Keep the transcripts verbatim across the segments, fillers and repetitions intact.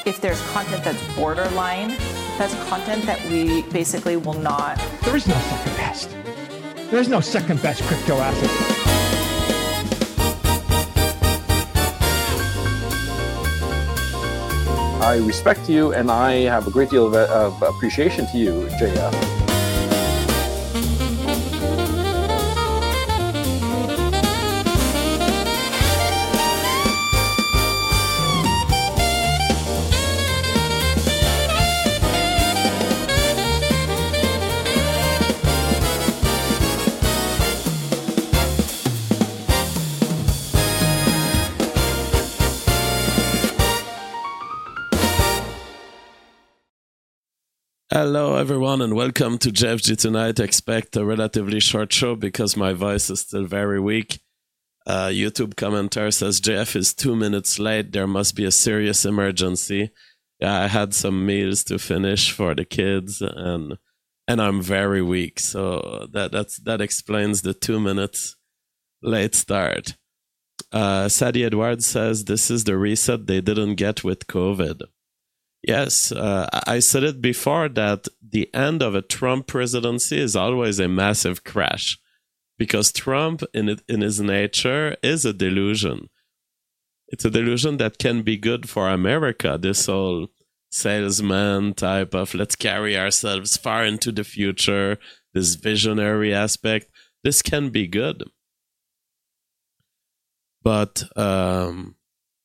If there's content that's borderline, that's content that we basically will not. There is no second best. There is no second best crypto asset. I respect you, and I have a great deal of, of appreciation to you, J F. Hello, everyone, and welcome to J F G Tonight. Expect a relatively short show because my voice is still very weak. Uh, YouTube commenter says J F is two minutes late. There must be a serious emergency. Yeah, I had some meals to finish for the kids, and and I'm very weak. So that that's that explains the two minutes late start. Uh, Sadie Edwards says this is the reset they didn't get with COVID. Yes, uh, I said it before that the end of a Trump presidency is always a massive crash because Trump, in it, in his nature, is a delusion. It's a delusion that can be good for America, this whole salesman type of let's carry ourselves far into the future, this visionary aspect. This can be good. But... Um,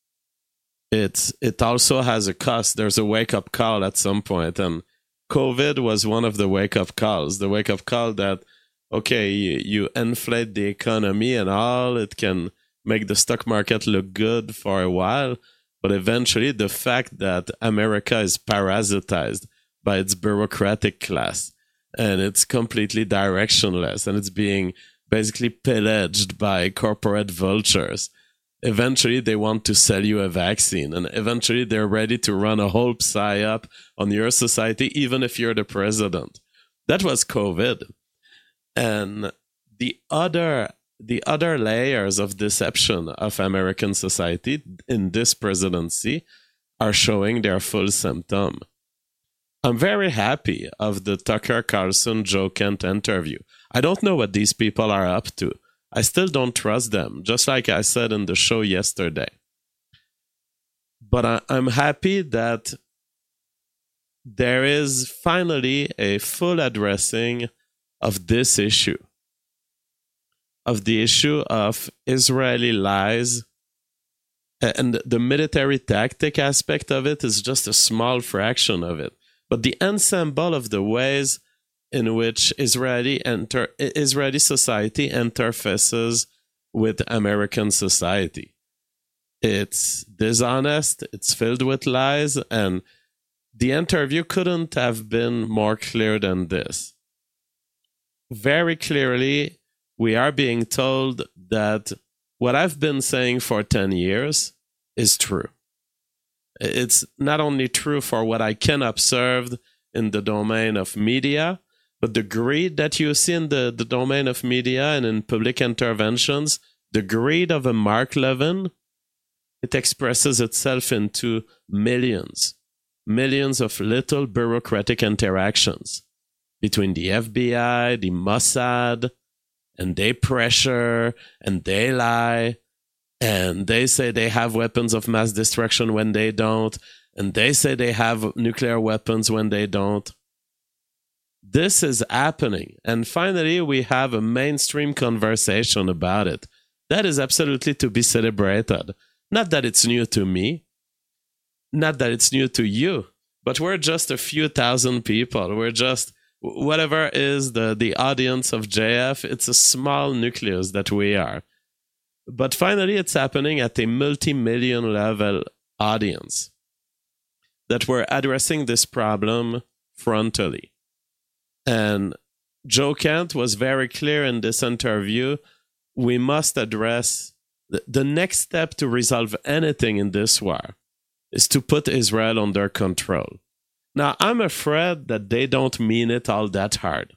It's it also has a cost. There's a wake-up call at some point, and COVID was one of the wake-up calls. The wake-up call that, okay, you, you inflate the economy and all, it can make the stock market look good for a while, but eventually the fact that America is parasitized by its bureaucratic class, and it's completely directionless, and it's being basically pillaged by corporate vultures. Eventually, they want to sell you a vaccine, and eventually they're ready to run a whole psyop on your society, even if you're the president. That was COVID. And the other, the other layers of deception of American society in this presidency are showing their full symptom. I'm very happy of the Tucker Carlson Joe Kent interview. I don't know what these people are up to. I still don't trust them, just like I said in the show yesterday. But I, I'm happy that there is finally a full addressing of this issue, of the issue of Israeli lies. And the military tactic aspect of it is just a small fraction of it. But the ensemble of the ways in which Israeli enter, Israeli society interfaces with American society. It's dishonest, it's filled with lies, and the interview couldn't have been more clear than this. Very clearly, we are being told that what I've been saying for ten years is true. It's not only true for what I can observe in the domain of media, but the greed that you see in the, the domain of media and in public interventions, the greed of a Mark Levin, it expresses itself into millions, millions of little bureaucratic interactions between the F B I, the Mossad, and they pressure, and they lie, and they say they have weapons of mass destruction when they don't, and they say they have nuclear weapons when they don't. This is happening, and finally we have a mainstream conversation about it. That is absolutely to be celebrated. Not that it's new to me, not that it's new to you, but we're just a few thousand people. We're just, whatever is the, the audience of J F, it's a small nucleus that we are. But finally it's happening at a multi-million level audience, that we're addressing this problem frontally. And Joe Kent was very clear in this interview. We must address the, the next step to resolve anything in this war is to put Israel under control. Now, I'm afraid that they don't mean it all that hard.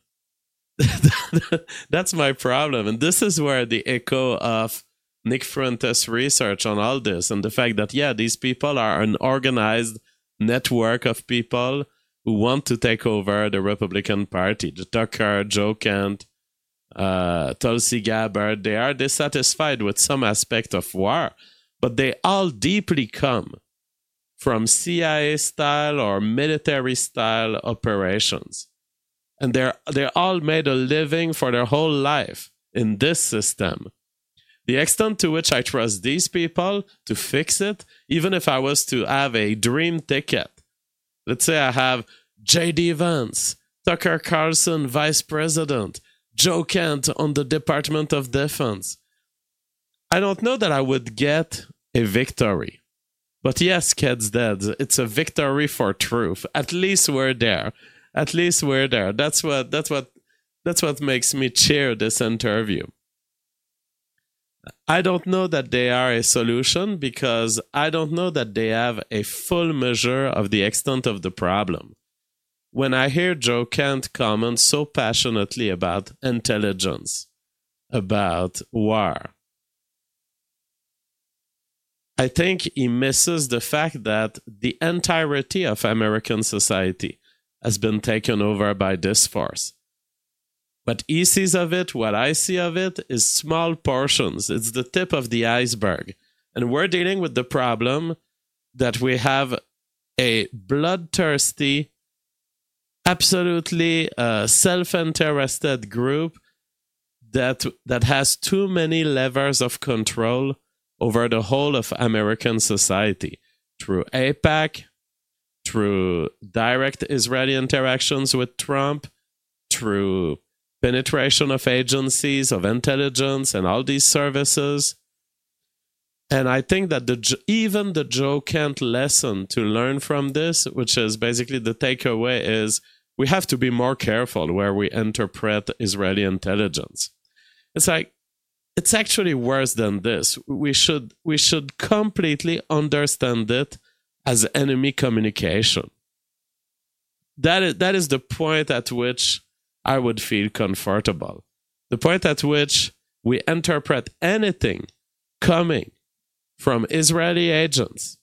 That's my problem. And this is where the echo of Nick Fuentes' research on all this and the fact that, yeah, these people are unorganized network of people who want to take over the Republican Party. The Tucker, Joe Kent, uh, Tulsi Gabbard, they are dissatisfied with some aspect of war, but they all deeply come from C I A-style or military-style operations. And they're, they're all made a living for their whole life in this system. The extent to which I trust these people to fix it, even if I was to have a dream ticket, let's say I have J D Vance, Tucker Carlson, Vice President, Joe Kent on the Department of Defense. I don't know that I would get a victory. But yes, Ked's dead. It's a victory for truth. At least we're there. At least we're there. That's what that's what that's what makes me cheer this interview. I don't know that they are a solution because I don't know that they have a full measure of the extent of the problem. When I hear Joe Kent comment so passionately about intelligence, about war, I think he misses the fact that the entirety of American society has been taken over by this force. What he sees of it, what I see of it, is small portions. It's the tip of the iceberg. And we're dealing with the problem that we have a bloodthirsty, absolutely uh, self-interested group that, that has too many levers of control over the whole of American society through AIPAC, through direct Israeli interactions with Trump, through penetration of agencies of intelligence and all these services. And I think that the even the Joe Kent lesson to learn from this, which is basically the takeaway, is we have to be more careful where we interpret Israeli intelligence. It's like, it's actually worse than this. We should we should completely understand it as enemy communication. That is, that is the point at which I would feel comfortable. The point at which we interpret anything coming from Israeli agents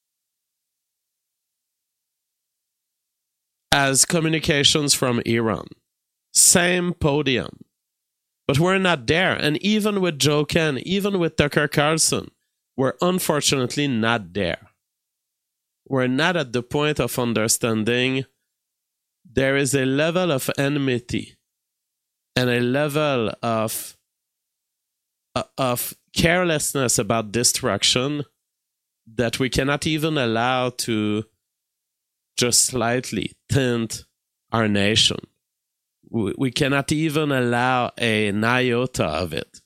as communications from Iran. Same podium. But we're not there. And even with Joe Kent, even with Tucker Carlson, we're unfortunately not there. We're not at the point of understanding there is a level of enmity and a level of, uh, of carelessness about destruction that we cannot even allow to just slightly tint our nation. We, we cannot even allow an iota of it.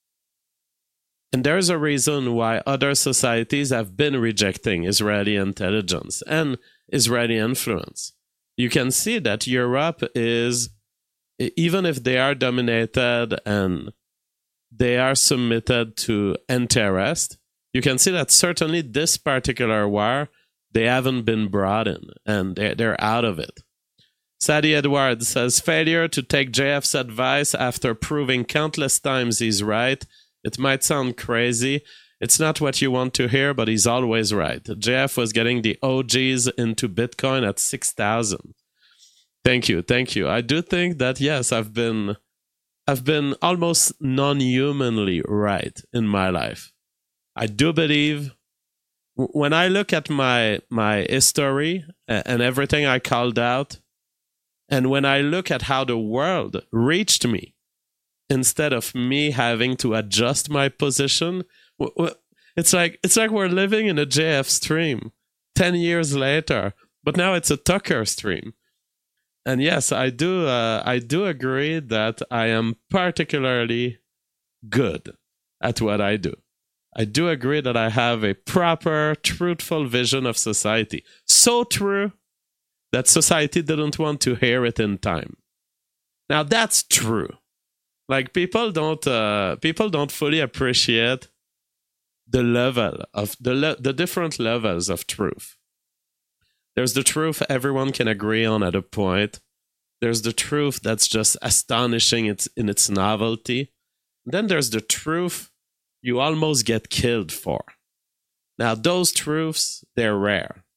And there's a reason why other societies have been rejecting Israeli intelligence and Israeli influence. You can see that Europe is, even if they are dominated and they are submitted to interest, you can see that certainly this particular war, they haven't been brought in and they're, they're out of it. Sadie Edwards says, failure to take J F's advice after proving countless times he's right. It might sound crazy. It's not what you want to hear, but he's always right. J F was getting the O Gs into Bitcoin at six thousand. Thank you, thank you. I do think that, yes, I've been I've been almost non-humanly right in my life. I do believe, when I look at my, my history and everything I called out, and when I look at how the world reached me, instead of me having to adjust my position, it's like it's like we're living in a J F stream ten years later, but now it's a Tucker stream. And yes, I do uh, I do agree that I am particularly good at what I do. I do agree that I have a proper, truthful vision of society. So true that society didn't want to hear it in time. Now that's true. Like people don't uh, people don't fully appreciate the level of the le- the different levels of truth. There's the truth everyone can agree on at a point. There's the truth that's just astonishing it's in its novelty. Then there's the truth you almost get killed for. Now those truths, they're rare.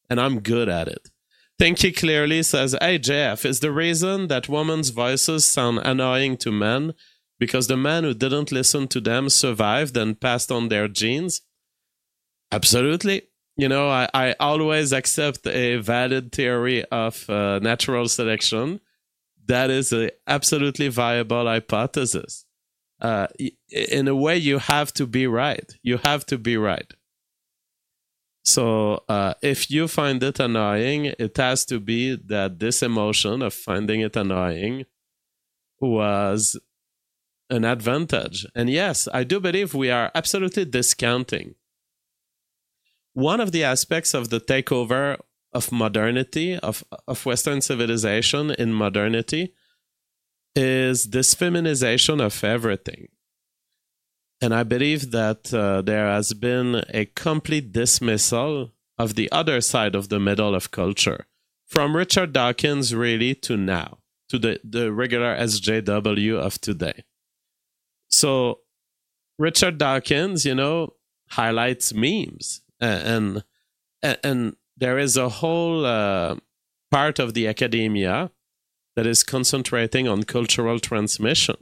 and I'm good at it. Thinky clearly says, hey, J F, is the reason that women's voices sound annoying to men because the men who didn't listen to them survived and passed on their genes? Absolutely. You know, I, I always accept a valid theory of uh, natural selection. That is an absolutely viable hypothesis. Uh, in a way, you have to be right. You have to be right. So uh, if you find it annoying, it has to be that this emotion of finding it annoying was an advantage. And yes, I do believe we are absolutely discounting one of the aspects of the takeover of modernity, of, of Western civilization in modernity, is this feminization of everything. And I believe that uh, there has been a complete dismissal of the other side of the middle of culture, from Richard Dawkins really to now, to the, the regular S J W of today. So Richard Dawkins, you know, highlights memes. And, and and there is a whole uh, part of the academia that is concentrating on cultural transmission.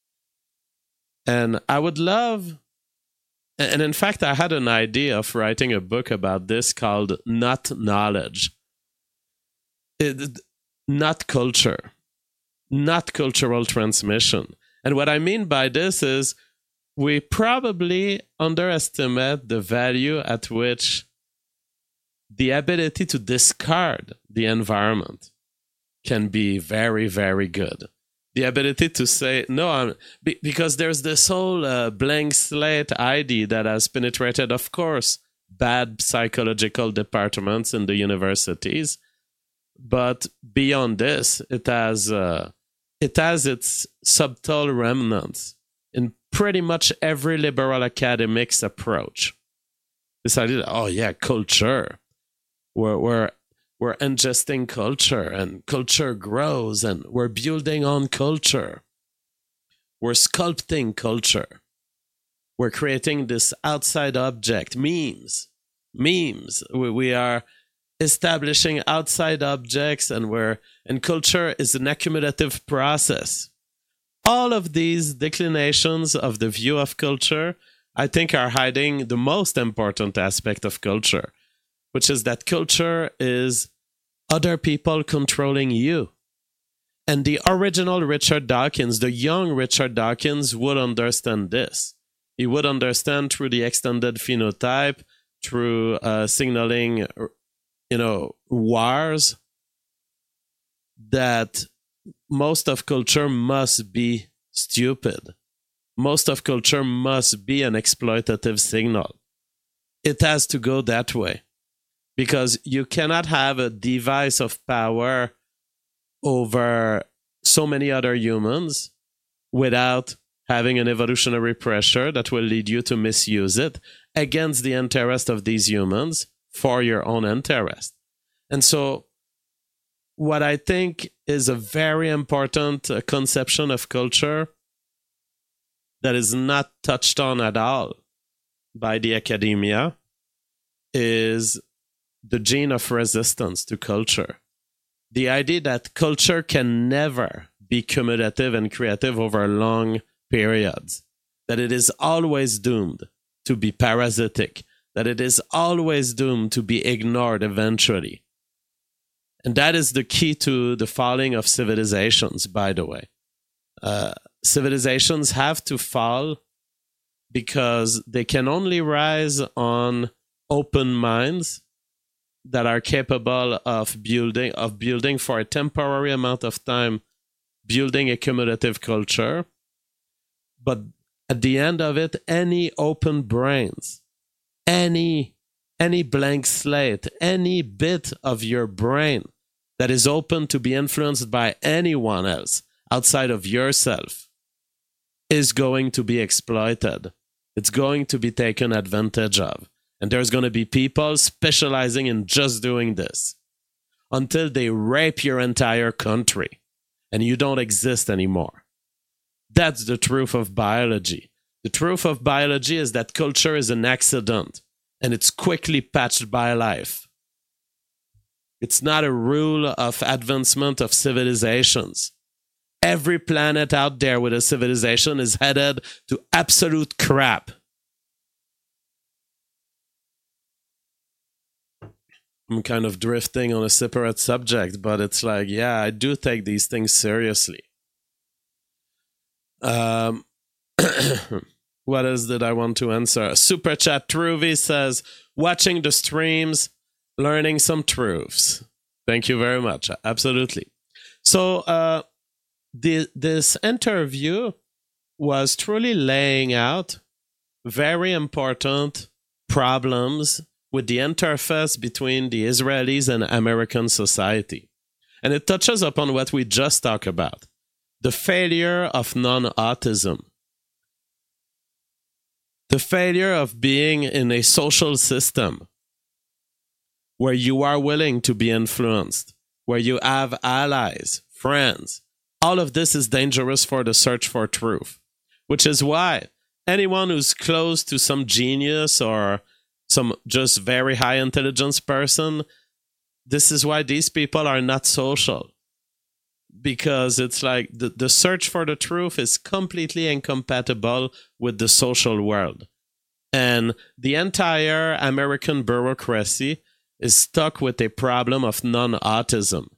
And I would love, and in fact, I had an idea of writing a book about this called Not Knowledge. It, not culture, not cultural transmission. And what I mean by this is, we probably underestimate the value at which the ability to discard the environment can be very, very good. The ability to say, no, I'm, be, because there's this whole uh, blank slate idea that has penetrated, of course, bad psychological departments in the universities. But beyond this, it has, uh, it has its subtle remnants in pretty much every liberal academic's approach. This idea, oh yeah, culture. We're, we're, we're ingesting culture, and culture grows, and we're building on culture. We're sculpting culture. We're creating this outside object, memes. Memes. We, we are establishing outside objects, and we're, and culture is an accumulative process. All of these declinations of the view of culture, I think, are hiding the most important aspect of culture, which is that culture is other people controlling you. And the original Richard Dawkins, the young Richard Dawkins, would understand this. He would understand through the extended phenotype, through uh, signaling, you know, wars, that most of culture must be stupid. Most of culture must be an exploitative signal. It has to go that way. Because you cannot have a device of power over so many other humans without having an evolutionary pressure that will lead you to misuse it against the interest of these humans for your own interest. And so what I think is a very important uh, conception of culture that is not touched on at all by the academia is the gene of resistance to culture. The idea that culture can never be cumulative and creative over long periods, that it is always doomed to be parasitic, that it is always doomed to be ignored eventually. And that is the key to the falling of civilizations, by the way. Uh, civilizations have to fall because they can only rise on open minds that are capable of building of building for a temporary amount of time, building a cumulative culture. But at the end of it, any open brains, any any blank slate, any bit of your brain that is open to be influenced by anyone else outside of yourself is going to be exploited. It's going to be taken advantage of. And there's going to be people specializing in just doing this until they rape your entire country and you don't exist anymore. That's the truth of biology. The truth of biology is that culture is an accident and it's quickly patched by life. It's not a rule of advancement of civilizations. Every planet out there with a civilization is headed to absolute crap. I'm kind of drifting on a separate subject, but it's like, yeah, I do take these things seriously. Um, what else did I want to answer? Super Chat Truvi says, watching the streams, learning some truths. Thank you very much. Absolutely. So uh, the, this interview was truly laying out very important problems with the interface between the Israelis and American society. And it touches upon what we just talked about, the failure of non-autism, the failure of being in a social system where you are willing to be influenced, where you have allies, friends. All of this is dangerous for the search for truth, which is why anyone who's close to some genius or some just very high intelligence person, this is why these people are not social. Because it's like the, the search for the truth is completely incompatible with the social world. And the entire American bureaucracy is stuck with a problem of non-autism,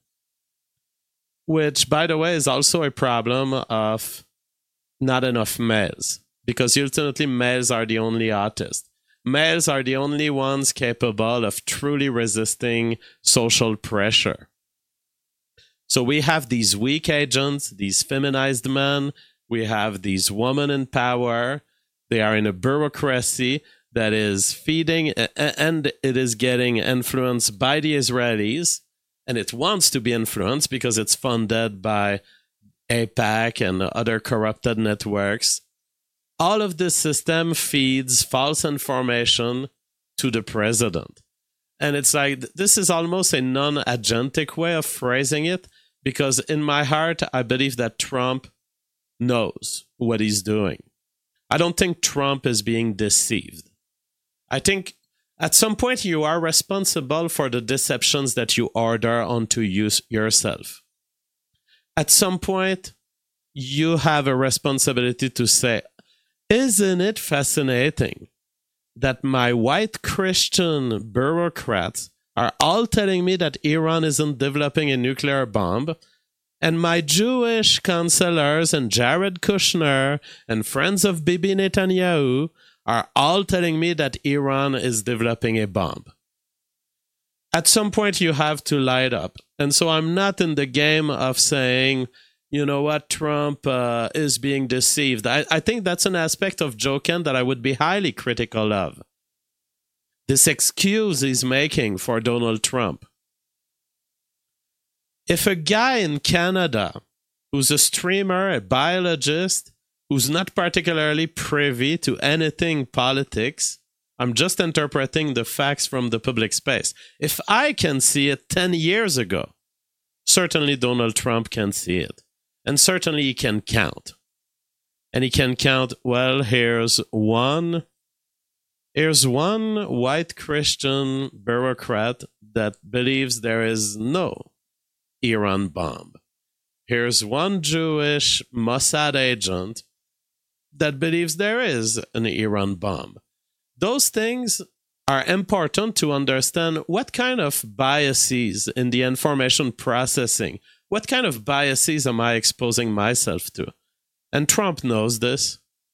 which, by the way, is also a problem of not enough males, because ultimately males are the only autists. Males are the only ones capable of truly resisting social pressure. So we have these weak agents, these feminized men, we have these women in power. They are in a bureaucracy that is feeding and it is getting influenced by the Israelis, and it wants to be influenced because it's funded by AIPAC and other corrupted networks. All of this system feeds false information to the president. And it's like, this is almost a non-agentic way of phrasing it, because in my heart, I believe that Trump knows what he's doing. I don't think Trump is being deceived. I think at some point you are responsible for the deceptions that you order onto you, yourself. At some point, you have a responsibility to say, isn't it fascinating that my white Christian bureaucrats are all telling me that Iran isn't developing a nuclear bomb, and my Jewish counselors and Jared Kushner and friends of Bibi Netanyahu are all telling me that Iran is developing a bomb? At some point, you have to light up. And so I'm not in the game of saying, you know what, Trump uh, is being deceived. I, I think that's an aspect of Joe Kent that I would be highly critical of. This excuse he's making for Donald Trump. If a guy in Canada who's a streamer, a biologist, who's not particularly privy to anything politics, I'm just interpreting the facts from the public space. If I can see it ten years ago, certainly Donald Trump can see it. And certainly he can count. And he can count, well, here's one, here's one white Christian bureaucrat that believes there is no Iran bomb. Here's one Jewish Mossad agent that believes there is an Iran bomb. Those things are important to understand what kind of biases in the information processing, what kind of biases am I exposing myself to? And Trump knows this.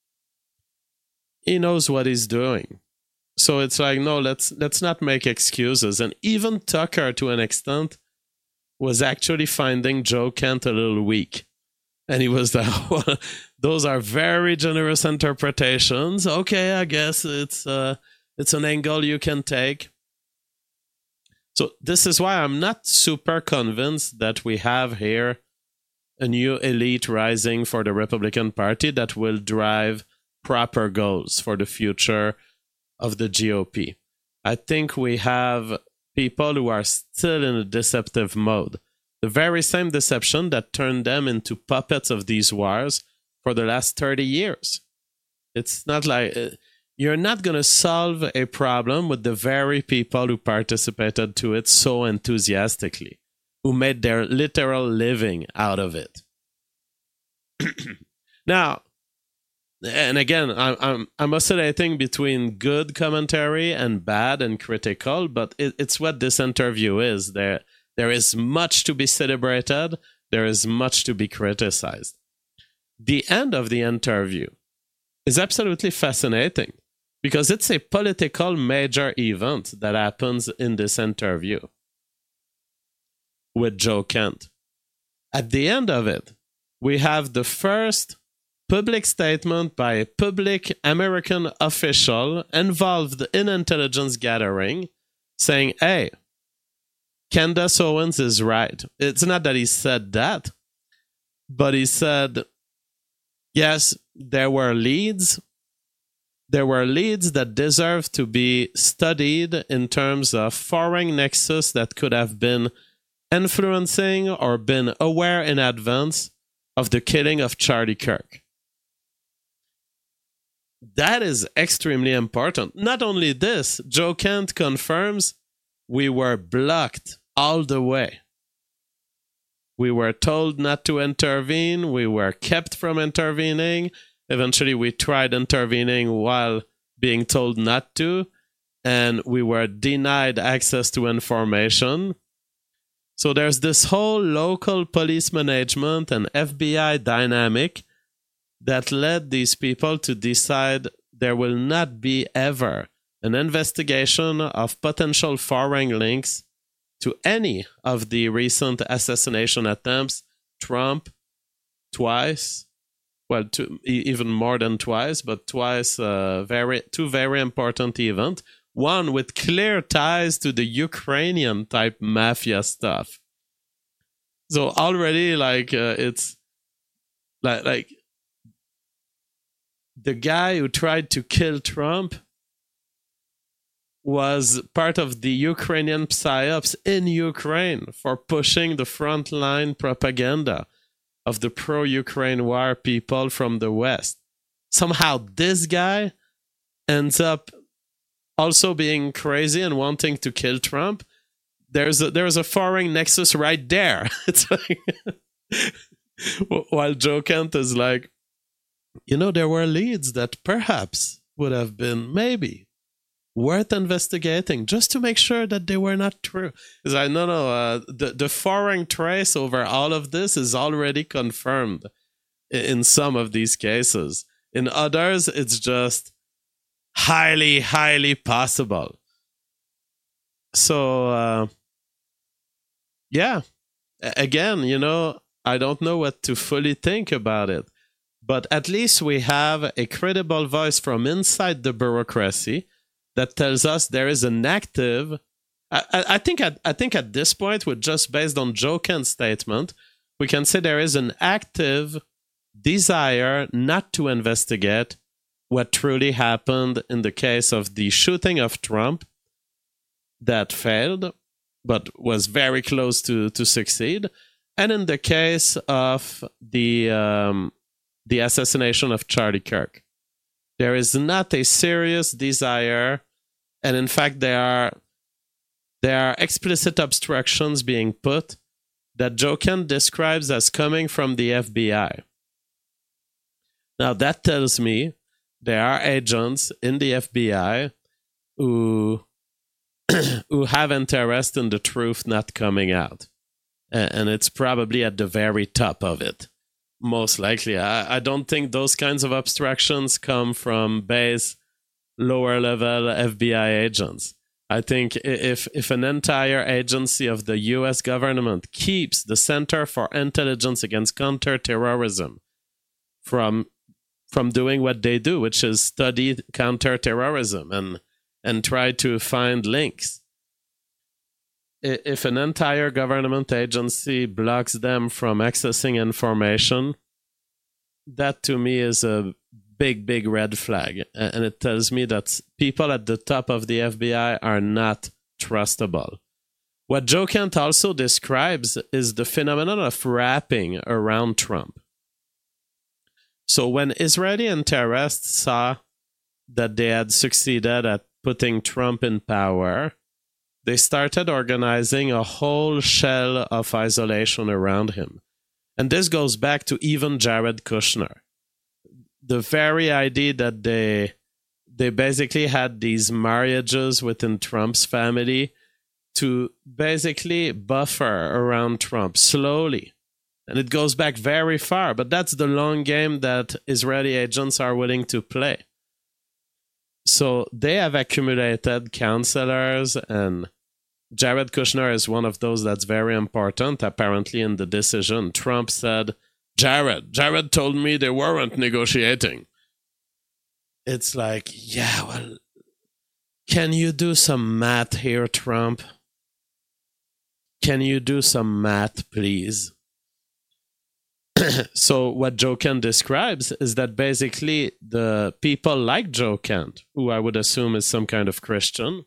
He knows what he's doing. So it's like, no, let's let's not make excuses. And even Tucker, to an extent, was actually finding Joe Kent a little weak. And he was like, well, those are very generous interpretations. Okay, I guess it's uh, it's an angle you can take. So this is why I'm not super convinced that we have here a new elite rising for the Republican Party that will drive proper goals for the future of the G O P. I think we have people who are still in a deceptive mode. The very same deception that turned them into puppets of these wars for the last thirty years. It's not like... you're not going to solve a problem with the very people who participated to it so enthusiastically, who made their literal living out of it. Now, and again, I'm, I'm, I'm oscillating between good commentary and bad and critical, but it, it's what this interview is. There, there is much to be celebrated. There is much to be criticized. The end of the interview is absolutely fascinating because it's a political major event that happens in this interview with Joe Kent. At the end of it, we have the first public statement by a public American official involved in intelligence gathering saying, hey, Candace Owens is right. It's not that he said that, but he said, yes, there were leads. There were leads that deserve to be studied in terms of foreign nexus that could have been influencing or been aware in advance of the killing of Charlie Kirk. That is extremely important. Not only this, Joe Kent confirms we were blocked all the way. We were told not to intervene. We were kept from intervening. Eventually, we tried intervening while being told not to, and we were denied access to information. So there's this whole local police management and F B I dynamic that led these people to decide there will not be ever an investigation of potential foreign links to any of the recent assassination attempts. Trump, twice, well, two, even more than twice, but twice, uh, very two very important events. One with clear ties to the Ukrainian type mafia stuff. So already, like, uh, it's like like. The guy who tried to kill Trump was part of the Ukrainian psyops in Ukraine for pushing the frontline propaganda of the pro-Ukraine war people from the West. Somehow this guy ends up also being crazy and wanting to kill Trump. There's a, there's a foreign nexus right there. It's like while Joe Kent is like, you know, there were leads that perhaps would have been maybe worth investigating just to make sure that they were not true. It's like, no, no, uh, the, the foreign trace over all of this is already confirmed in some of these cases. In others, it's just highly, highly possible. So, uh, yeah, again, you know, I don't know what to fully think about it. But at least we have a credible voice from inside the bureaucracy that tells us there is an active. I, I, I think at I think at this point, with just based on Joe Kent's statement, we can say there is an active desire not to investigate what truly happened in the case of the shooting of Trump that failed, but was very close to to succeed, and in the case of the. Um, the assassination of Charlie Kirk. There is not a serious desire, and in fact, there are there are explicit obstructions being put that Joe Kent describes as coming from the F B I. Now, that tells me there are agents in the F B I who who have interest in the truth not coming out, and it's probably at the very top of it. Most likely. I, I don't think those kinds of obstructions come from base, lower level F B I agents. I think if if an entire agency of the U S government keeps the Center for Intelligence Against Counterterrorism from from doing what they do, which is study counterterrorism and and try to find links. If an entire government agency blocks them from accessing information, that to me is a big, big red flag. And it tells me that people at the top of the F B I are not trustable. What Joe Kent also describes is the phenomenon of wrapping around Trump. So when Israeli interests saw that they had succeeded at putting Trump in power, they started organizing a whole shell of isolation around him. And this goes back to even Jared Kushner. The very idea that they they basically had these marriages within Trump's family to basically buffer around Trump slowly. And it goes back very far, but that's the long game that Israeli agents are willing to play. So they have accumulated counselors, and Jared Kushner is one of those that's very important, apparently, in the decision. Trump said, Jared, Jared told me they weren't negotiating. It's like, yeah, well, can you do some math here, Trump? Can you do some math, please? So what Joe Kent describes is that basically the people like Joe Kent, who I would assume is some kind of Christian,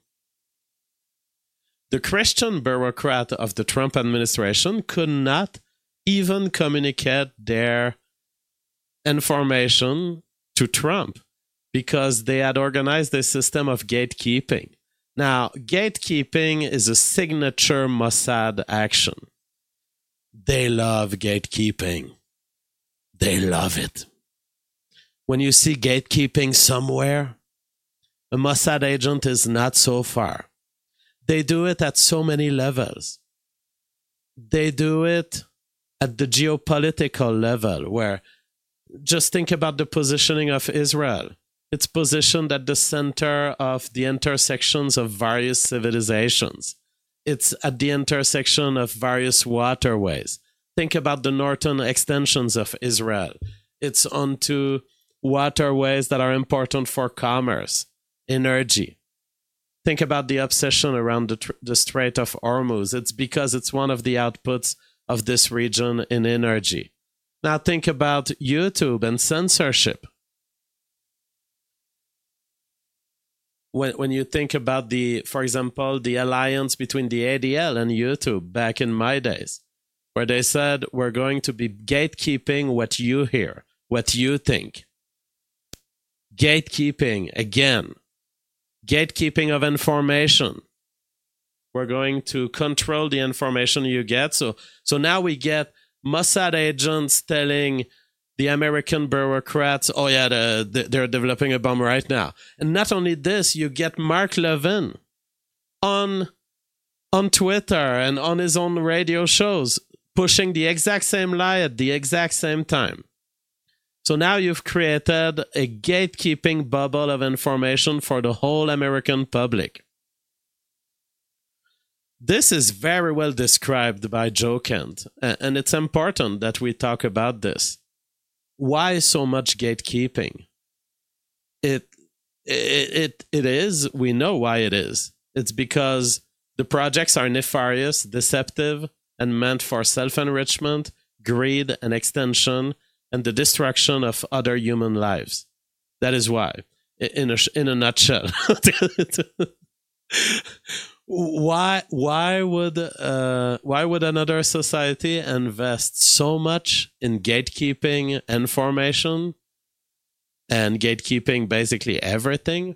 the Christian bureaucrat of the Trump administration could not even communicate their information to Trump because they had organized a system of gatekeeping. Now, gatekeeping is a signature Mossad action. They love gatekeeping. They love it. When you see gatekeeping somewhere, a Mossad agent is not so far. They do it at so many levels. They do it at the geopolitical level, where just think about the positioning of Israel. It's positioned at the center of the intersections of various civilizations. It's at the intersection of various waterways. Think about the northern extensions of Israel. It's onto waterways that are important for commerce, energy. Think about the obsession around the, tr- the Strait of Hormuz. It's because it's one of the outputs of this region in energy. Now think about YouTube and censorship. When when you think about the, for example, the alliance between the A D L and YouTube back in my days, where they said, we're going to be gatekeeping what you hear, what you think. Gatekeeping, again. Gatekeeping of information. We're going to control the information you get. So, so now we get Mossad agents telling the American bureaucrats, oh yeah, the, they're developing a bomb right now. And not only this, you get Mark Levin on, on Twitter and on his own radio shows pushing the exact same lie at the exact same time. So now you've created a gatekeeping bubble of information for the whole American public. This is very well described by Joe Kent, and it's important that we talk about this. Why so much gatekeeping? It, it, it, it is, we know why it is. It's because the projects are nefarious, deceptive, and meant for self-enrichment, greed, and extension, and the destruction of other human lives. That is why, in a, in a nutshell. Why why would uh, why would another society invest so much in gatekeeping information and gatekeeping basically everything?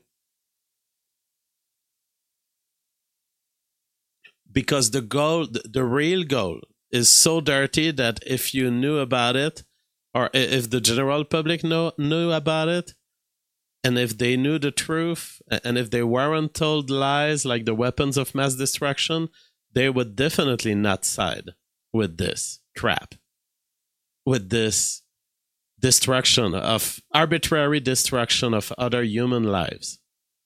Because the goal, the real goal, is so dirty that if you knew about it, or if the general public know, knew about it, and if they knew the truth, and if they weren't told lies like the weapons of mass destruction, they would definitely not side with this crap, with this destruction of, arbitrary destruction of other human lives.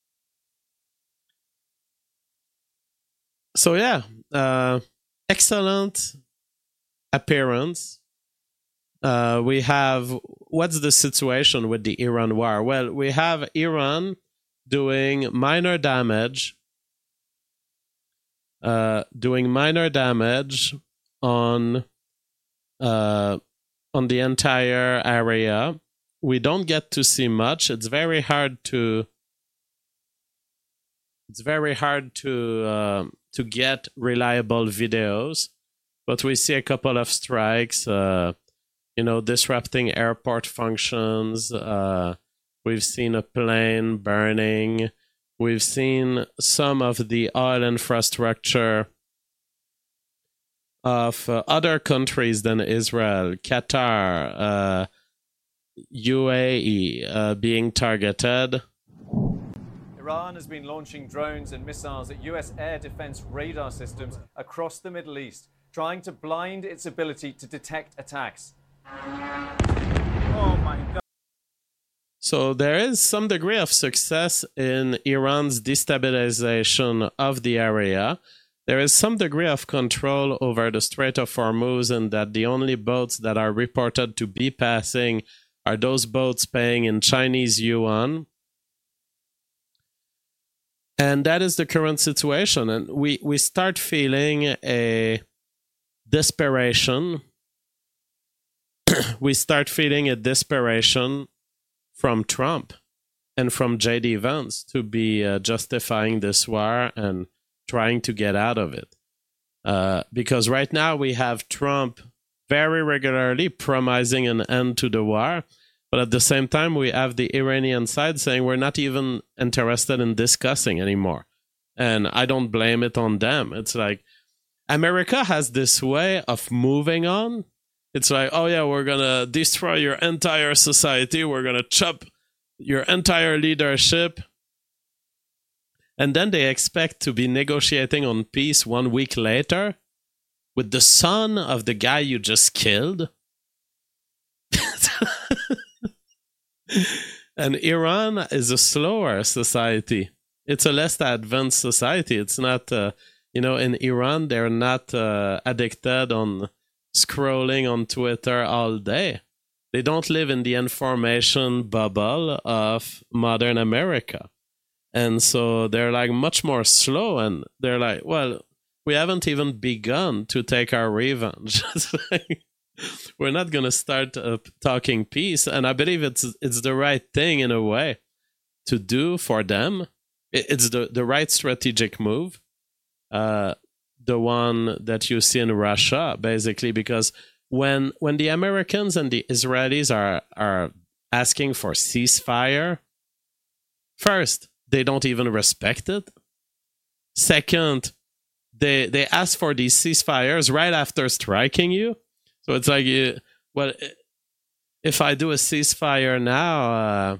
So yeah, uh, excellent appearance. Uh, we have, what's the situation with the Iran war? Well, we have Iran doing minor damage, uh, doing minor damage on, uh, on the entire area. We don't get to see much. It's very hard to, it's very hard to, uh, to get reliable videos, but we see a couple of strikes, uh, you know, disrupting airport functions. Uh, We've seen a plane burning. We've seen some of the oil infrastructure of uh, other countries than Israel, Qatar, uh, U A E uh, being targeted. Iran has been launching drones and missiles at U S air defense radar systems across the Middle East, trying to blind its ability to detect attacks. Oh my God. So there is some degree of success in Iran's destabilization of the area. There is some degree of control over the Strait of Hormuz, and that the only boats that are reported to be passing are those boats paying in Chinese yuan. And that is the current situation. And we, we start feeling a desperation. we start feeling a desperation from Trump and from J D Vance to be uh, justifying this war and trying to get out of it. Uh, because right now we have Trump very regularly promising an end to the war, but at the same time we have the Iranian side saying we're not even interested in discussing anymore. And I don't blame it on them. It's like America has this way of moving on. It's like, oh yeah, we're going to destroy your entire society. We're going to chop your entire leadership. And then they expect to be negotiating on peace one week later with the son of the guy you just killed. And Iran is a slower society. It's a less advanced society. It's not, uh, you know, in Iran, they're not uh, addicted on scrolling on Twitter all day. They don't live in the information bubble of modern America. And so they're like much more slow, and they're like, well, we haven't even begun to take our revenge. Like, we're not going to start uh, talking peace. And I believe it's it's the right thing in a way to do for them. It's the, the right strategic move. Uh, the one that you see in Russia, basically, because when when the Americans and the Israelis are are asking for ceasefire, first, they don't even respect it. Second, they they ask for these ceasefires right after striking you. So it's like, you, well, if I do a ceasefire now, uh,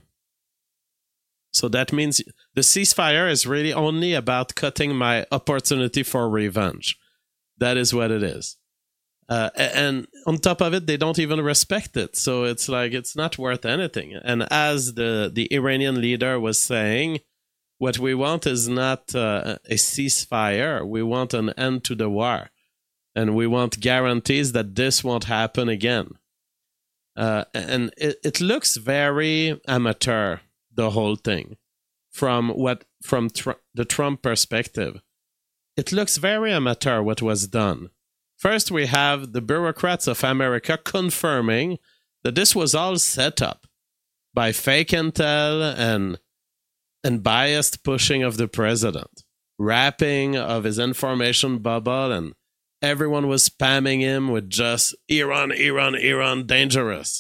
so that means the ceasefire is really only about cutting my opportunity for revenge. That is what it is. Uh, and on top of it, they don't even respect it. So it's like, it's not worth anything. And as the, the Iranian leader was saying, what we want is not uh, a ceasefire. We want an end to the war. And we want guarantees that this won't happen again. Uh, and it, it looks very amateur, the whole thing, from what from tr- the Trump perspective. It looks very amateur what was done. First, we have the bureaucrats of America confirming that this was all set up by fake intel and and biased pushing of the president, wrapping of his information bubble, and everyone was spamming him with just Iran, Iran, Iran, dangerous.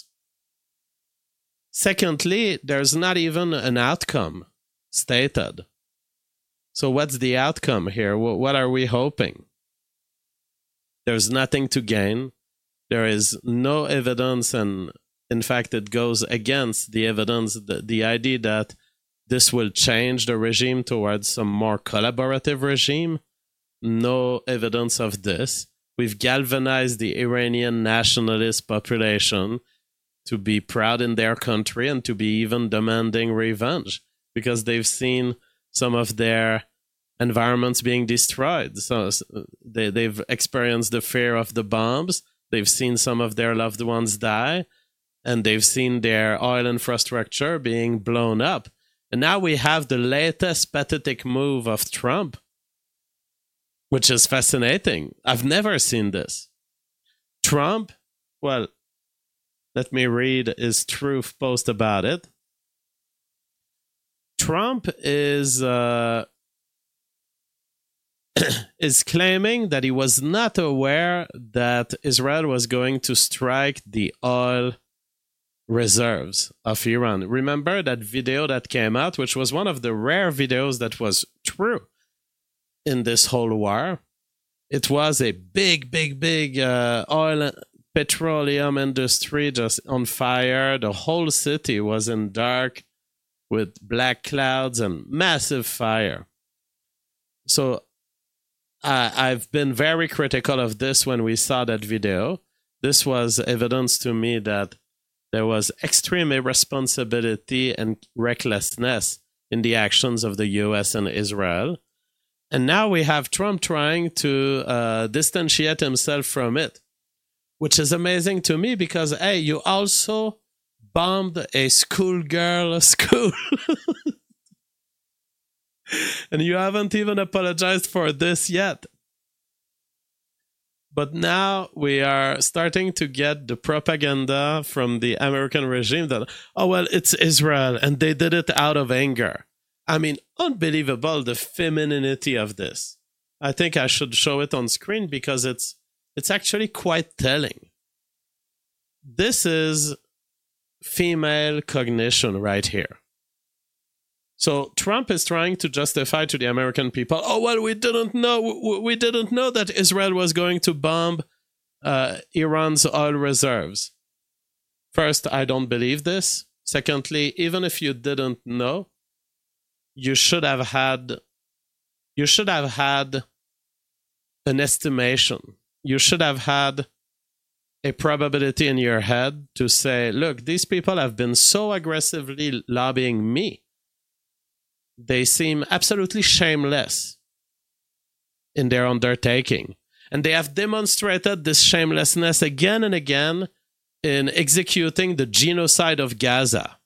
Secondly, there's not even an outcome stated. So what's the outcome here? What are we hoping? There's nothing to gain. There is no evidence, and in fact, it goes against the evidence, the, the idea that this will change the regime towards some more collaborative regime. No evidence of this. We've galvanized the Iranian nationalist population to be proud in their country and to be even demanding revenge because they've seen some of their environments being destroyed. So they, they've experienced the fear of the bombs. They've seen some of their loved ones die, and they've seen their oil infrastructure being blown up. And now we have the latest pathetic move of Trump, which is fascinating. I've never seen this. Trump, well, let me read his truth post about it. Trump is uh, is claiming that he was not aware that Israel was going to strike the oil reserves of Iran. Remember that video that came out, which was one of the rare videos that was true in this whole war? It was a big, big, big uh, oil, petroleum industry just on fire. The whole city was in dark with black clouds and massive fire. So uh, I've been very critical of this when we saw that video. This was evidence to me that there was extreme irresponsibility and recklessness in the actions of the U S and Israel. And now we have Trump trying to uh, distantiate himself from it, which is amazing to me because, hey, you also bombed a schoolgirl school. And you haven't even apologized for this yet. But now we are starting to get the propaganda from the American regime that, oh, well, it's Israel and they did it out of anger. I mean, unbelievable, the femininity of this. I think I should show it on screen because it's it's actually quite telling. This is female cognition right here. So Trump is trying to justify to the American people, oh, well, we didn't know, we didn't know that Israel was going to bomb uh, Iran's oil reserves. First, I don't believe this. Secondly, even if you didn't know, you should have had, you should have had an estimation. You should have had a probability in your head to say, look, these people have been so aggressively lobbying me. They seem absolutely shameless in their undertaking. And they have demonstrated this shamelessness again and again in executing the genocide of Gaza.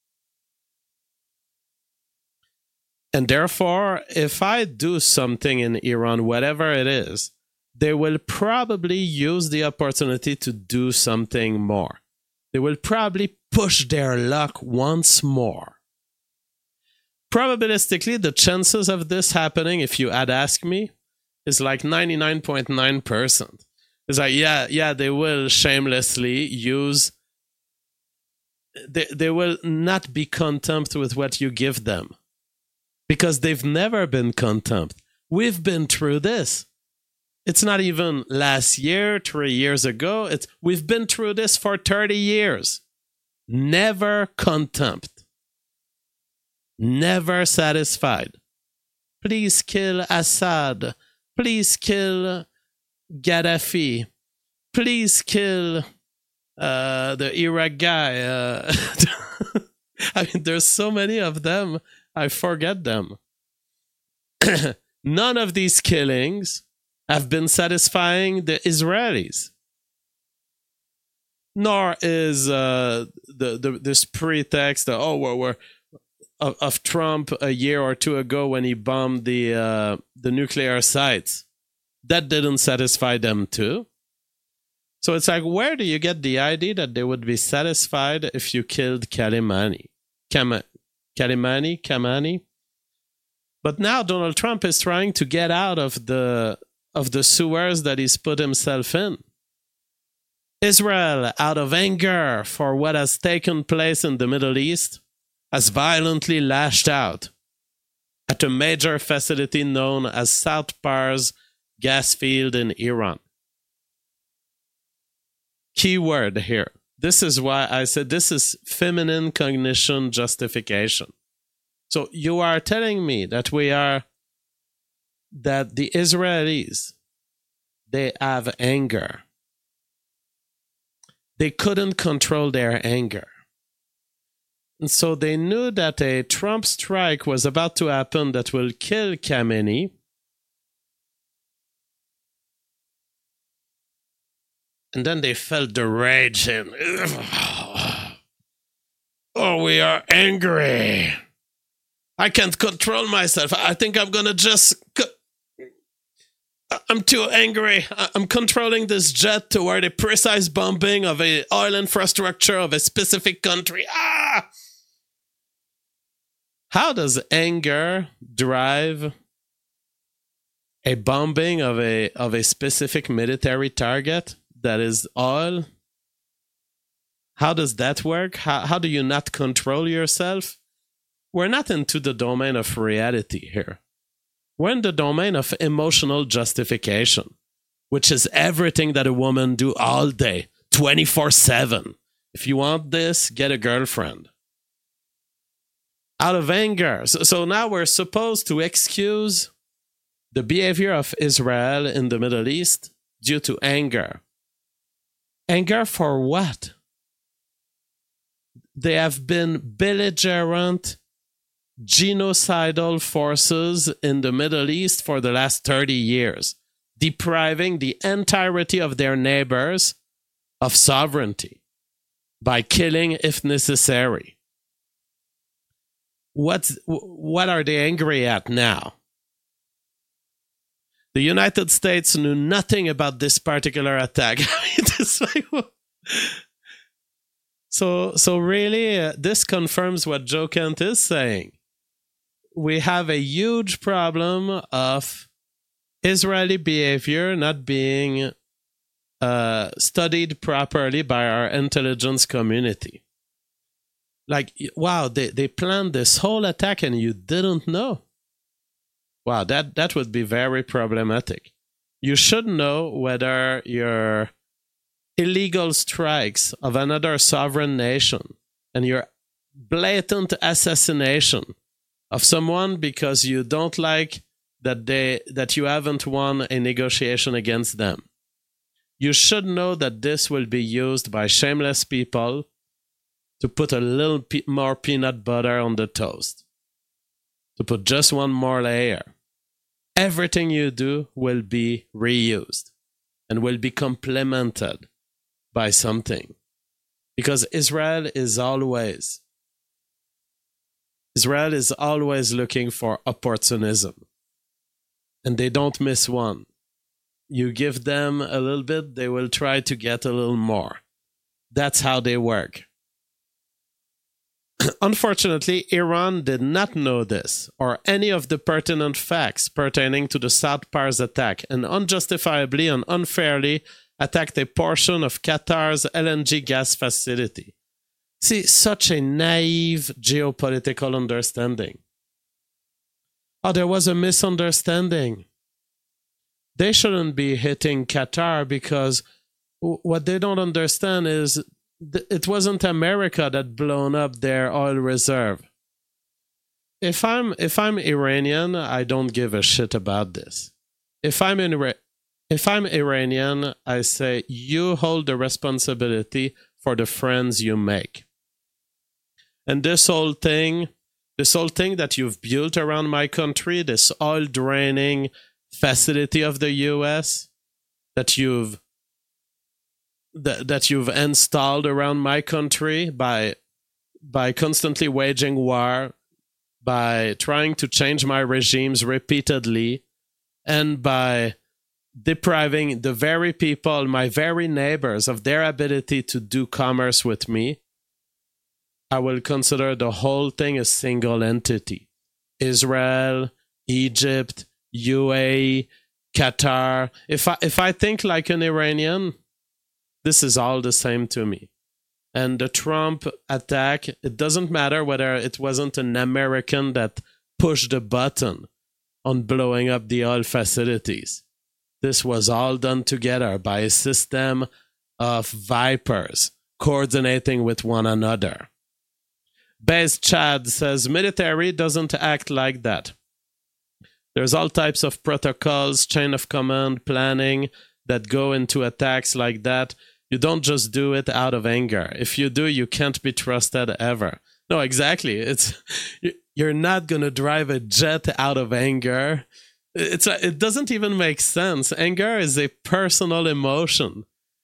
And therefore, if I do something in Iran, whatever it is, they will probably use the opportunity to do something more. They will probably push their luck once more. Probabilistically, the chances of this happening, if you had asked me, is like ninety-nine point nine percent. It's like, yeah, yeah, they will shamelessly use, they, they will not be content with what you give them. Because they've never been content. We've been through this. It's not even last year, three years ago. It's we've been through this for thirty years. Never contempt. Never satisfied. Please kill Assad. Please kill Gaddafi. Please kill uh, the Iraq guy. Uh, I mean, there's so many of them. I forget them. None of these killings have been satisfying the Israelis. Nor is uh, the, the this pretext that, oh, we're, we're Of, of Trump a year or two ago when he bombed the uh, the nuclear sites. That didn't satisfy them too. So it's like, where do you get the idea that they would be satisfied if you killed Kalimani? Kam- Kalimani? Kamani? But now Donald Trump is trying to get out of the of the sewers that he's put himself in. Israel, out of anger for what has taken place in the Middle East, has violently lashed out at a major facility known as South Pars gas field in Iran. Key word here. This is why I said this is feminine cognition justification. So you are telling me that we are, that the Israelis, they have anger. They couldn't control their anger. And so they knew that a Trump strike was about to happen that will kill Khamenei. And then they felt the rage and, oh, we are angry. I can't control myself. I think I'm going to just, I'm too angry. I'm controlling this jet toward a precise bombing of a oil infrastructure of a specific country. Ah! How does anger drive a bombing of a of a specific military target that is oil? How does that work? How, how do you not control yourself? We're not into the domain of reality here. We're in the domain of emotional justification, which is everything that a woman do all day, twenty-four seven. If you want this, get a girlfriend. Out of anger. So, so now we're supposed to excuse the behavior of Israel in the Middle East due to anger. Anger for what? They have been belligerent, genocidal forces in the Middle East for the last thirty years, depriving the entirety of their neighbors of sovereignty by killing if necessary. What's, what are they angry at now? The United States knew nothing about this particular attack. I mean, it's like, so, so really, uh, this confirms what Joe Kent is saying. We have a huge problem of Israeli behavior not being uh, studied properly by our intelligence community. Like, wow, they, they planned this whole attack and you didn't know. Wow, that, that would be very problematic. You should know whether your illegal strikes of another sovereign nation and your blatant assassination of someone because you don't like that they that you haven't won a negotiation against them. You should know that this will be used by shameless people to put a little pe- more peanut butter on the toast, to put just one more layer. Everything you do will be reused and will be complemented by something. Because Israel is always, Israel is always looking for opportunism. And they don't miss one. You give them a little bit, they will try to get a little more. That's how they work. Unfortunately, Iran did not know this or any of the pertinent facts pertaining to the South Pars attack and unjustifiably and unfairly attacked a portion of Qatar's L N G gas facility. See, such a naive geopolitical understanding. Oh, there was a misunderstanding. They shouldn't be hitting Qatar because what they don't understand is it wasn't America that blown up their oil reserve. If I'm if I'm Iranian, I don't give a shit about this. If I'm in if I'm Iranian, I say you hold the responsibility for the friends you make. And this whole thing, this whole thing that you've built around my country, this oil draining facility of the U S that you've that, that you've installed around my country by by constantly waging war, by trying to change my regimes repeatedly, and by depriving the very people, my very neighbors, of their ability to do commerce with me, I will consider the whole thing a single entity. Israel, Egypt, U A E, Qatar. If I if I think like an Iranian, this is all the same to me. And the Trump attack, it doesn't matter whether it wasn't an American that pushed the button on blowing up the oil facilities. This was all done together by a system of vipers coordinating with one another. Base Chad says military doesn't act like that. There's all types of protocols, chain of command, planning that go into attacks like that. You don't just do it out of anger. If you do, you can't be trusted ever. No, exactly. It's you're not going to drive a jet out of anger. It's a, it doesn't even make sense. Anger is a personal emotion.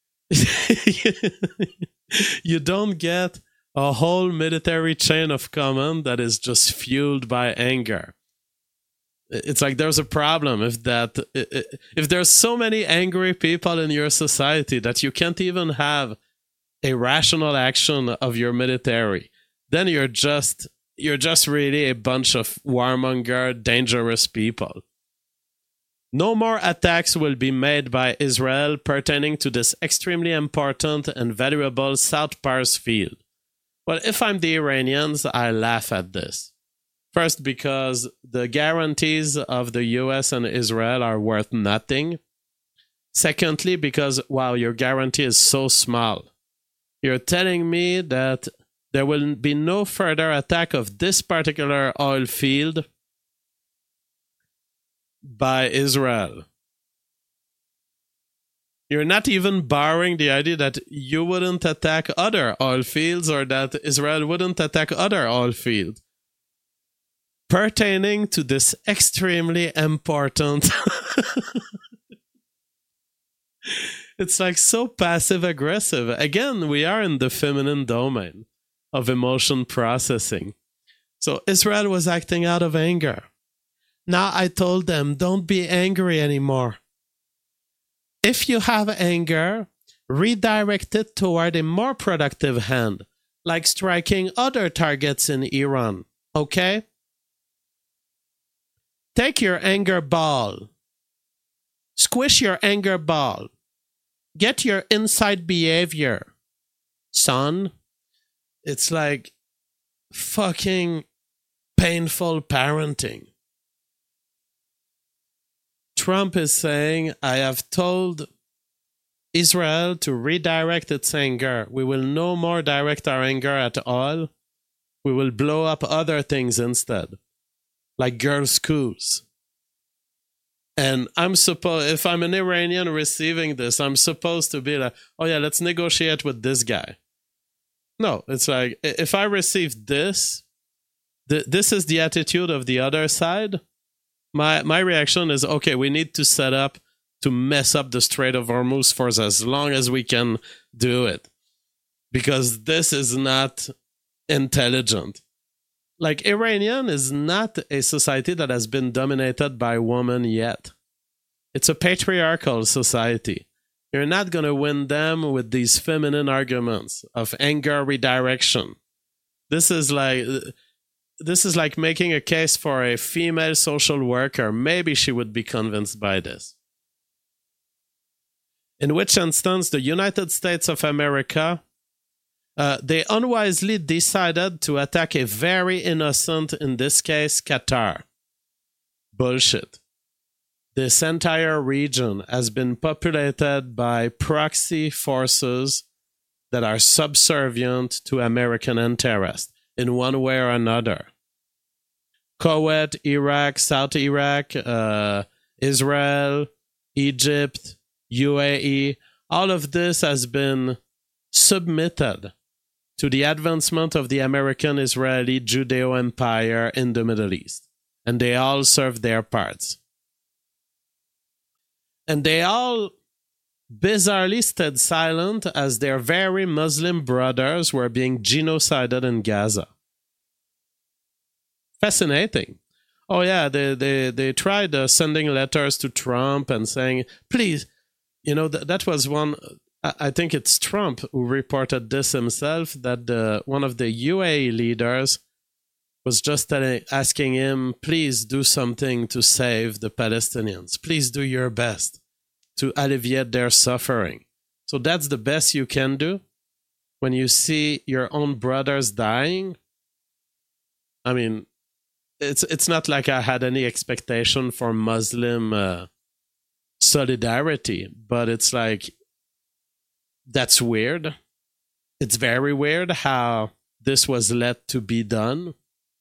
You don't get a whole military chain of command that is just fueled by anger. It's like there's a problem if that if there's so many angry people in your society that you can't even have a rational action of your military, then you're just you're just really a bunch of warmonger, dangerous people. No more attacks will be made by Israel pertaining to this extremely important and valuable South Pars field. But if I'm the Iranians, I laugh at this. First, because the guarantees of the U S and Israel are worth nothing. Secondly, because, wow, your guarantee is so small. You're telling me that there will be no further attack of this particular oil field by Israel. You're not even barring the idea that you wouldn't attack other oil fields or that Israel wouldn't attack other oil fields pertaining to this extremely important. It's like so passive aggressive. Again, we are in the feminine domain of emotion processing. So Israel was acting out of anger. Now I told them, don't be angry anymore. If you have anger, redirect it toward a more productive hand, like striking other targets in Iran. Okay? Take your anger ball. Squish your anger ball. Get your inside behavior. Son, it's like fucking painful parenting. Trump is saying, I have told Israel to redirect its anger. We will no more direct our anger at all. We will blow up other things instead, like girls' schools. And I'm supposed, if I'm an Iranian receiving this, I'm supposed to be like, oh yeah, let's negotiate with this guy. No, it's like, if I receive this, th- this is the attitude of the other side. My my reaction is, okay, we need to set up to mess up the Strait of Hormuz for as long as we can do it. Because this is not intelligent. Like, Iranian is not a society that has been dominated by women yet. It's a patriarchal society. You're not going to win them with these feminine arguments of anger redirection. This is like... This is like making a case for a female social worker. Maybe she would be convinced by this. In which instance, the United States of America, uh, they unwisely decided to attack a very innocent, in this case, Qatar. Bullshit. This entire region has been populated by proxy forces that are subservient to American interests in one way or another. Kuwait, Iraq, South Iraq, uh, Israel, Egypt, U A E, all of this has been submitted to the advancement of the American-Israeli Judeo Empire in the Middle East. And they all serve their parts. And they all bizarrely stayed silent as their very Muslim brothers were being genocided in Gaza. Fascinating. Oh yeah, they they they tried uh, sending letters to Trump and saying, please, you know, th- that was one, I-, I think it's Trump who reported this himself, that the, one of the U A E leaders was just telling, asking him, please do something to save the Palestinians. Please do your best to alleviate their suffering. So that's the best you can do when you see your own brothers dying. I mean, It's it's not like I had any expectation for Muslim uh, solidarity, but it's like, that's weird. It's very weird how this was let to be done.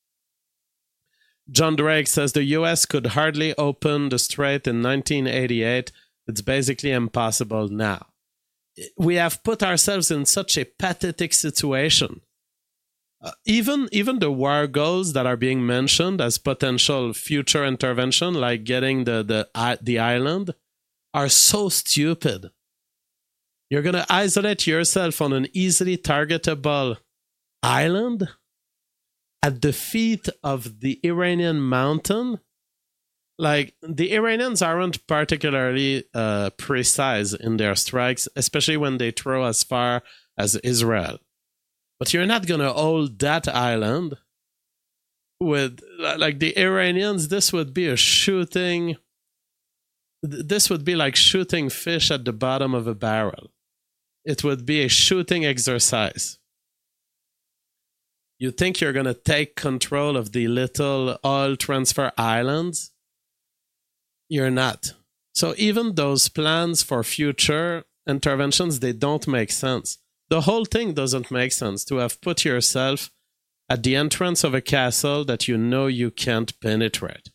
John Drake says the U S could hardly open the strait in nineteen eighty-eight. It's basically impossible now. We have put ourselves in such a pathetic situation. Uh, even even the war goals that are being mentioned as potential future intervention, like getting the the uh, the island, are so stupid. You're gonna isolate yourself on an easily targetable island at the feet of the Iranian mountain. Like, the Iranians aren't particularly uh, precise in their strikes, especially when they throw as far as Israel. But you're not going to hold that island with, like, the Iranians. This would be a shooting th- this would be like shooting fish at the bottom of a barrel. It would be a shooting exercise. You think you're going to take control of the little oil transfer islands? You're not. So even those plans for future interventions, they don't make sense. The whole thing doesn't make sense to have put yourself at the entrance of a castle that you know you can't penetrate.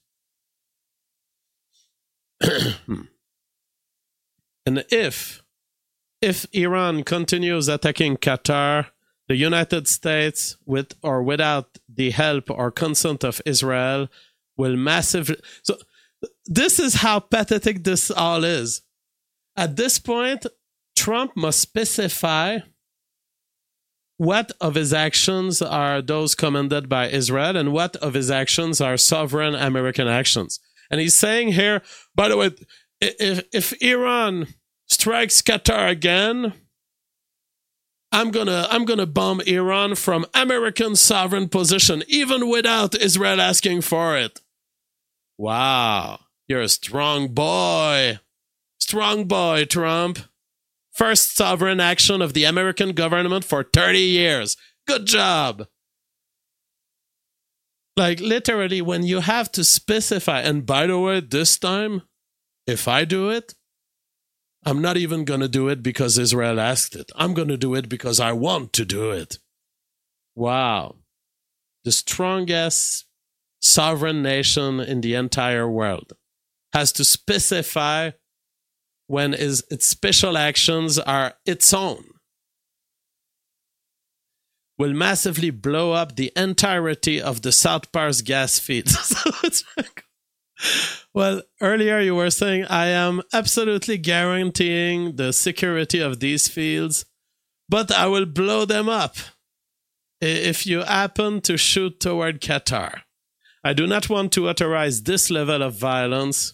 And if if Iran continues attacking Qatar, the United States, with or without the help or consent of Israel, will massively... So this is how pathetic this all is. At this point, Trump must specify what of his actions are those commanded by Israel and what of his actions are sovereign American actions. And he's saying here, by the way, if, if Iran strikes Qatar again, I'm gonna I'm gonna bomb Iran from American sovereign position, even without Israel asking for it. Wow, you're a strong boy. Strong boy, Trump. First sovereign action of the American government for thirty years. Good job. Like, literally, when you have to specify, and by the way, this time, if I do it, I'm not even going to do it because Israel asked it. I'm going to do it because I want to do it. Wow. The strongest sovereign nation in the entire world has to specify when is, its special actions are its own. Will massively blow up the entirety of the South Pars gas fields. So it's like, well, earlier you were saying I am absolutely guaranteeing the security of these fields, but I will blow them up if you happen to shoot toward Qatar. I do not want to authorize this level of violence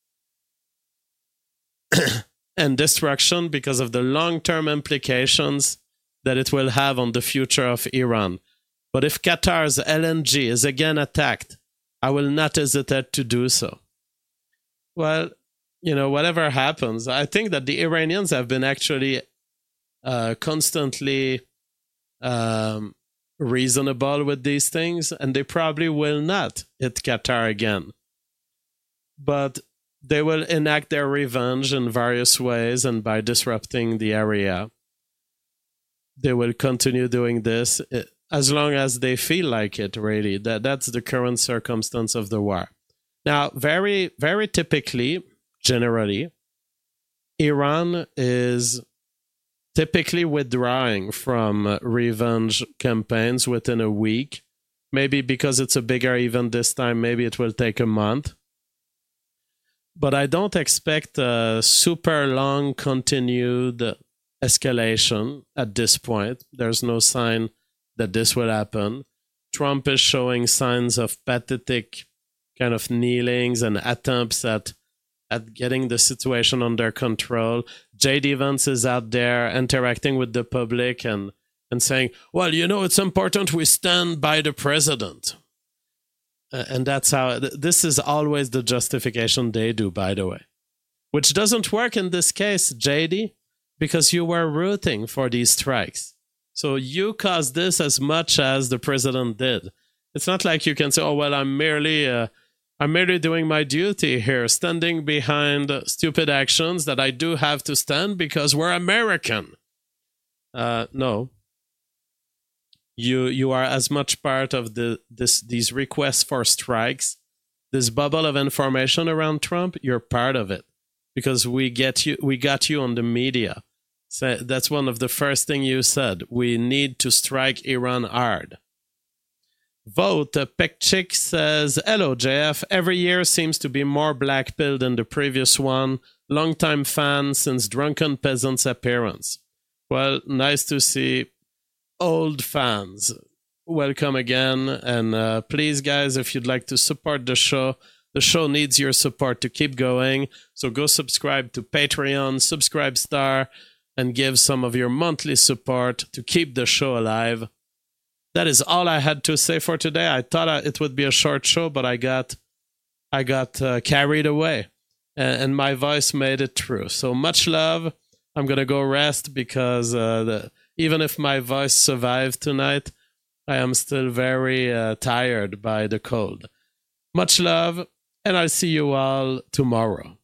and destruction because of the long-term implications that it will have on the future of Iran. But if Qatar's L N G is again attacked, I will not hesitate to do so. Well, you know, whatever happens, I think that the Iranians have been actually uh, constantly um, reasonable with these things, and they probably will not hit Qatar again. But they will enact their revenge in various ways, and by disrupting the area, they will continue doing this as long as they feel like it, really. That that's the current circumstance of the war. Now, very, very typically, generally, Iran is typically withdrawing from revenge campaigns within a week. Maybe because it's a bigger event this time, maybe it will take a month. But I don't expect a super long continued escalation at this point. There's no sign that this will happen. Trump is showing signs of pathetic kind of kneelings and attempts at at getting the situation under control. J D Vance is out there interacting with the public and, and saying, well, you know, it's important we stand by the president. Uh, and that's how, this is always the justification they do, by the way. Which doesn't work in this case, J D, because you were rooting for these strikes. So you caused this as much as the president did. It's not like you can say, oh, well, I'm merely... Uh, I'm merely doing my duty here, standing behind stupid actions that I do have to stand because we're American. Uh, no. You you are as much part of the this these requests for strikes, this bubble of information around Trump. You're part of it because we get you. We got you on the media. So that's one of the first thing you said. We need to strike Iran hard. Vote, uh, Pekchik says, hello, J F. Every year seems to be more black-pilled than the previous one. Longtime fan since Drunken Peasant's appearance. Well, nice to see old fans. Welcome again. And uh, please, guys, if you'd like to support the show, the show needs your support to keep going. So go subscribe to Patreon, Subscribe Star, and give some of your monthly support to keep the show alive. That is all I had to say for today. I thought it would be a short show, but I got I got uh, carried away. and, and my voice made it through. So much love. I'm gonna go rest because uh, the, even if my voice survived tonight, I am still very uh, tired by the cold. Much love, and I'll see you all tomorrow.